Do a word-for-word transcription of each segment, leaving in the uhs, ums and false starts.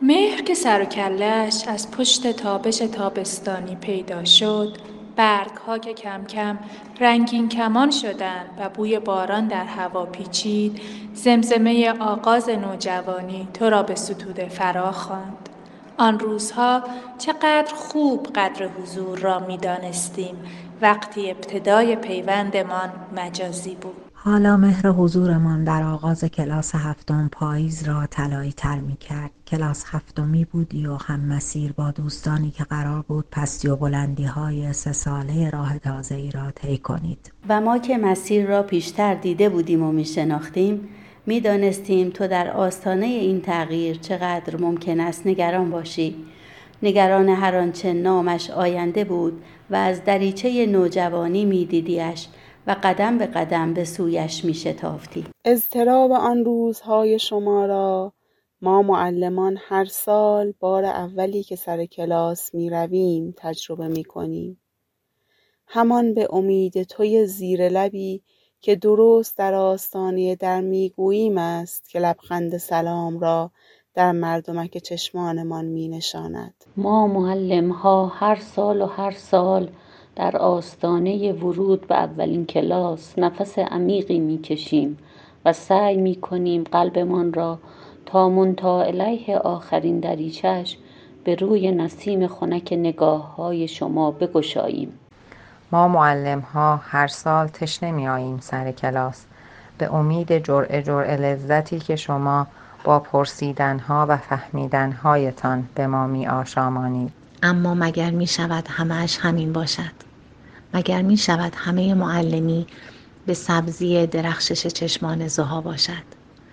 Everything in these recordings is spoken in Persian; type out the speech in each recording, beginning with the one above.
مهر که سر و کله‌اش از پشت تابش تابستانی پیدا شد، برگ‌ها که کم کم رنگین کمان شدند و بوی باران در هوا پیچید، زمزمه آغاز نوجوانی تو را به ستوده فرا خواند. آن روزها چقدر خوب قدر حضور را می‌دانستیم وقتی ابتدای پیوندمان مجازی بود. حالا مهر حضورمان در آغاز کلاس هفتم پاییز را طلایی تر می کرد. کلاس هفتمی بودی و هم مسیر با دوستانی که قرار بود پستی و بلندی های سه ساله راه تازه ای را طی کنید. و ما که مسیر را پیشتر دیده بودیم و می شناختیم، می دانستیم تو در آستانه این تغییر چقدر ممکن است نگران باشی. نگران هر آنچه نامش آینده بود و از دریچه نوجوانی می دیدیش و قدم به قدم به سویش می شتافتی. اضطراب آن روزهای شما را ما معلمان هر سال بار اولی که سر کلاس می رویم تجربه می کنیم. همان به امید توی زیر لبی که درست در آستانه در میگوییم است که لبخند سلام را در مردمک چشمانمان می نشاند. ما معلم ها هر سال و هر سال در آستانه ورود به اولین کلاس نفس عمیقی می کشیم و سعی می کنیم قلبمان را تا منتهی الیه آخرین دریچه‌اش به روی نسیم خنک نگاه های شما بگشاییم. ما معلم ها هر سال تشنه می آییم سر کلاس به امید جرعه جرعه لذتی که شما با پرسیدن ها و فهمیدن هایتان به ما می آشامانید. اما مگر می شود همه‌اش همین باشد؟ مگر می شود همه معلمی به سبزی درخشش چشمان زها باشد؟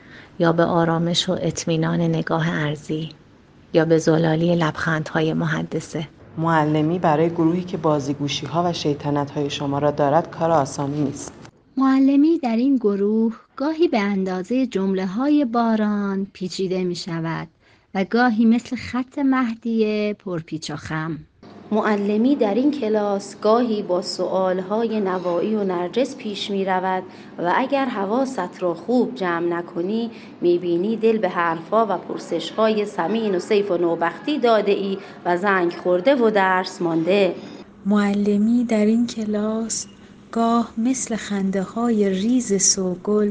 یا به آرامش و اطمینان نگاه ارزی؟ یا به زلالی لبخندهای محدثه؟ معلمی برای گروهی که بازیگوشی‌ها و شیطنت‌های شما را دارد کار آسانی نیست. معلمی در این گروه گاهی به اندازه جمله‌های باران پیچیده می‌شود و گاهی مثل خط مهدی پرپیچ و خم. معلمی در این کلاس گاهی با سؤالهای نوایی و نرجس پیش می رود و اگر حواست را خوب جمع نکنی می بینی دل به حرفا و پرسشهای سمین و سیف و نوبختی داده ای و زنگ خورده و درس مانده. معلمی در این کلاس گاه مثل خنده های ریز سوگل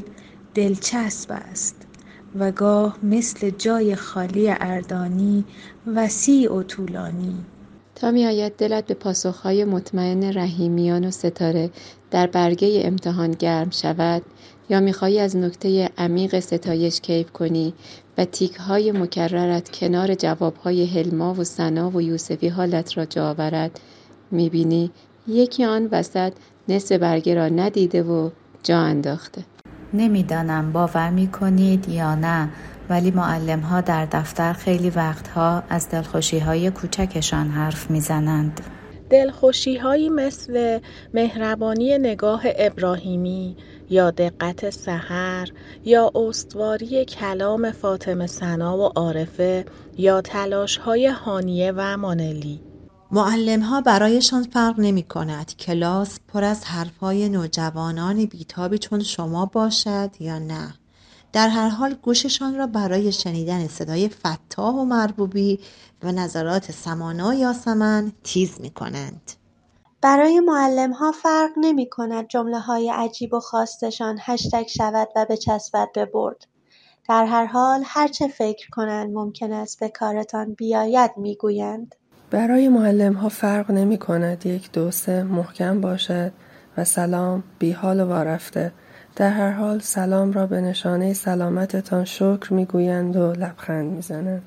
دلچسب است و گاه مثل جای خالی اردانی وسیع و طولانی. تا می آید دلت به پاسخهای مطمئن رحیمیان و ستاره در برگه امتحان گرم شود، یا می خواهی از نکته عمیق ستایش کیف کنی و تیکهای مکررت کنار جوابهای هلما و ثنا و یوسفی حالت را جا آورد، می بینی یکی آن وسط نصف برگه را ندیده و جا انداخته. نمیدانم باور می کنید یا نه، ولی معلم ها در دفتر خیلی وقتها از دلخوشی های کوچکشان حرف می زنند. دلخوشی هایی مثل مهربانی نگاه ابراهیمی یا دقت سحر یا استواری کلام فاطمه ثنا و عارفه یا تلاش های هانیه و مانلی. معلم‌ها برایشان فرق نمی‌کند کلاس پر از حرف‌های نوجوانان بی‌تابی چون شما باشد یا نه. در هر حال گوششان را برای شنیدن صدای فتاح و مربوبی و نظرات سمانا و یاسمن تیز می‌کنند. برای معلم‌ها فرق نمی‌کند جمله‌های عجیب و خاصشان هشتگ شود و بچسبد به برد. در هر حال هرچه فکر کنند ممکن است به کارتان بیاید می‌گویند. برای معلم ها فرق نمی کند یک دو سه محکم باشد و سلام بی حال و وارفته. در هر حال سلام را به نشانه سلامتتان شکر می گویند و لبخند می زنند.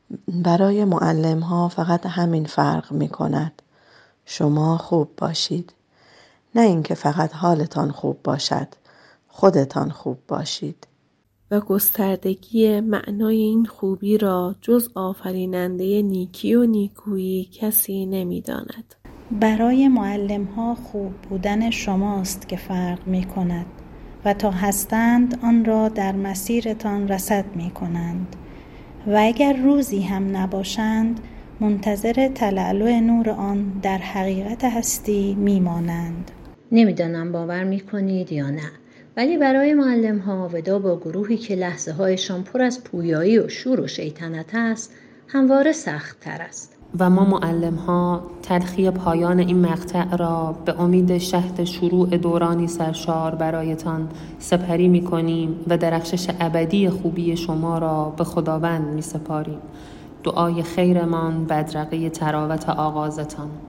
برای معلم ها فقط همین فرق می کند. شما خوب باشید. نه اینکه فقط حالتان خوب باشد. خودتان خوب باشید. و گستردگی معنای این خوبی را جز آفریننده نیکی و نیکویی کسی نمی داند. برای معلم ها خوب بودن شماست که فرق می کند و تا هستند آن را در مسیرتان رصد می کنند و اگر روزی هم نباشند منتظر تلالو نور آن در حقیقت هستی می مانند. نمیدانم باور می کنید یا نه، ولی برای معلم ها ودا با گروهی که لحظه هایشان پر از پویایی و شور و شیطنت است همواره سخت تر است. و ما معلم ها تلخی پایان این مقطع را به امید شهد شروع دورانی سرشار برایتان سپری می کنیم و درخشش ابدی خوبی شما را به خداوند می سپاریم. دعای خیرمان بدرقه تراوت آغازتان.